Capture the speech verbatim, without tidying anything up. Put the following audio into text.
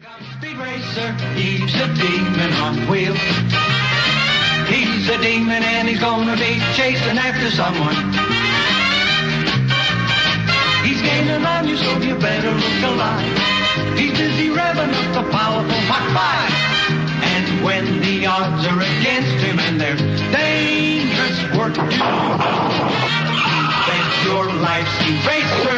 Speed racer, he's a demon on wheels. He's a demon and he's gonna be chasing after someone. He's gaining on you, so you better look alive. He's busy revving up the powerful Mach five. And when the odds are against him and there's dangerous work to do, bet your life's Speed Racer